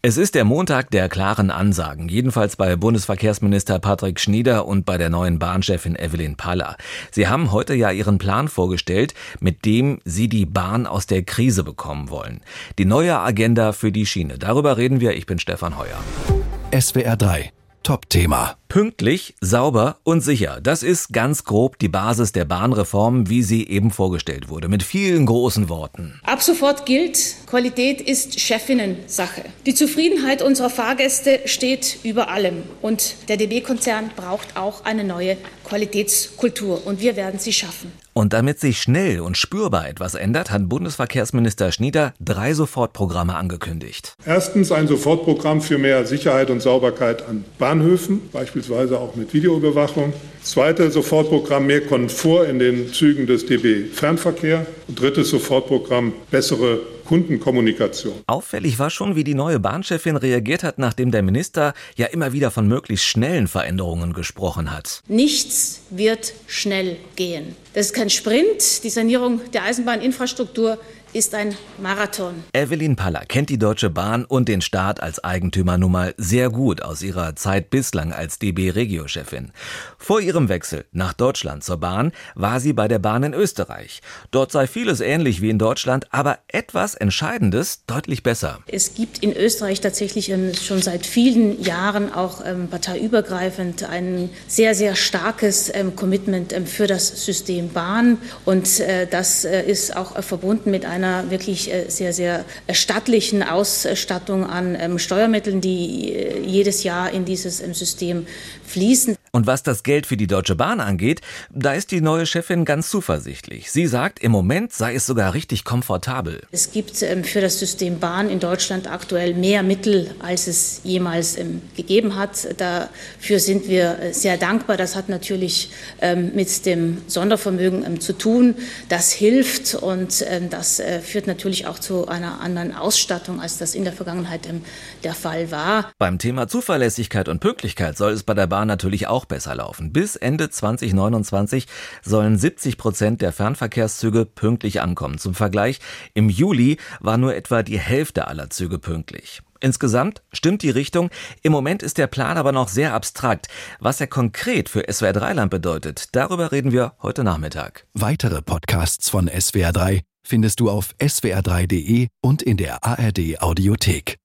Es ist der Montag der klaren Ansagen, jedenfalls bei Bundesverkehrsminister Patrick Schnieder und bei der neuen Bahnchefin Evelyn Paller. Sie haben heute ja ihren Plan vorgestellt, mit dem sie die Bahn aus der Krise bekommen wollen. Die neue Agenda für die Schiene. Darüber reden wir. Ich bin Stefan Heuer. SWR 3. Top-Thema. Pünktlich, sauber und sicher. Das ist ganz grob die Basis der Bahnreform, wie sie eben vorgestellt wurde, mit vielen großen Worten. Ab sofort gilt, Qualität ist Chefinnensache. Die Zufriedenheit unserer Fahrgäste steht über allem. Und der DB-Konzern braucht auch eine neue Qualitätskultur. Und wir werden sie schaffen. Und damit sich schnell und spürbar etwas ändert, hat Bundesverkehrsminister Schnieder 3 Sofortprogramme angekündigt. Erstens ein Sofortprogramm für mehr Sicherheit und Sauberkeit an Bahnhöfen, beispielsweise auch mit Videoüberwachung. Zweites Sofortprogramm mehr Komfort in den Zügen des DB Fernverkehr. Und drittes Sofortprogramm bessere Kundenkommunikation. Auffällig war schon, wie die neue Bahnchefin reagiert hat, nachdem der Minister ja immer wieder von möglichst schnellen Veränderungen gesprochen hat. Nichts wird schnell gehen. Das ist kein Sprint. Die Sanierung der Eisenbahninfrastruktur ist ein Marathon. Evelyn Paller kennt die Deutsche Bahn und den Staat als Eigentümer nun mal sehr gut aus ihrer Zeit bislang als DB-Regio-Chefin. Vor ihrem Wechsel nach Deutschland zur Bahn war sie bei der Bahn in Österreich. Dort sei vieles ähnlich wie in Deutschland, aber etwas Entscheidendes deutlich besser. Es gibt in Österreich tatsächlich schon seit vielen Jahren auch parteiübergreifend ein sehr, sehr starkes Commitment für das System Bahn. Und das ist auch verbunden mit einer wirklich sehr, sehr stattlichen Ausstattung an Steuermitteln, die jedes Jahr in dieses System fließen. Und was das Geld für die Deutsche Bahn angeht, da ist die neue Chefin ganz zuversichtlich. Sie sagt, im Moment sei es sogar richtig komfortabel. Es gibt für das System Bahn in Deutschland aktuell mehr Mittel, als es jemals gegeben hat. Dafür sind wir sehr dankbar. Das hat natürlich mit dem Sondervermögen zu tun. Das hilft und das führt natürlich auch zu einer anderen Ausstattung, als das in der Vergangenheit der Fall war. Beim Thema Zuverlässigkeit und Pünktlichkeit soll es bei der Bahn natürlich auch besser laufen. Bis Ende 2029 sollen 70% der Fernverkehrszüge pünktlich ankommen. Zum Vergleich, im Juli war nur etwa die Hälfte aller Züge pünktlich. Insgesamt stimmt die Richtung. Im Moment ist der Plan aber noch sehr abstrakt. Was er konkret für SWR 3 Land bedeutet, darüber reden wir heute Nachmittag. Weitere Podcasts von SWR 3 findest du auf swr3.de und in der ARD Audiothek.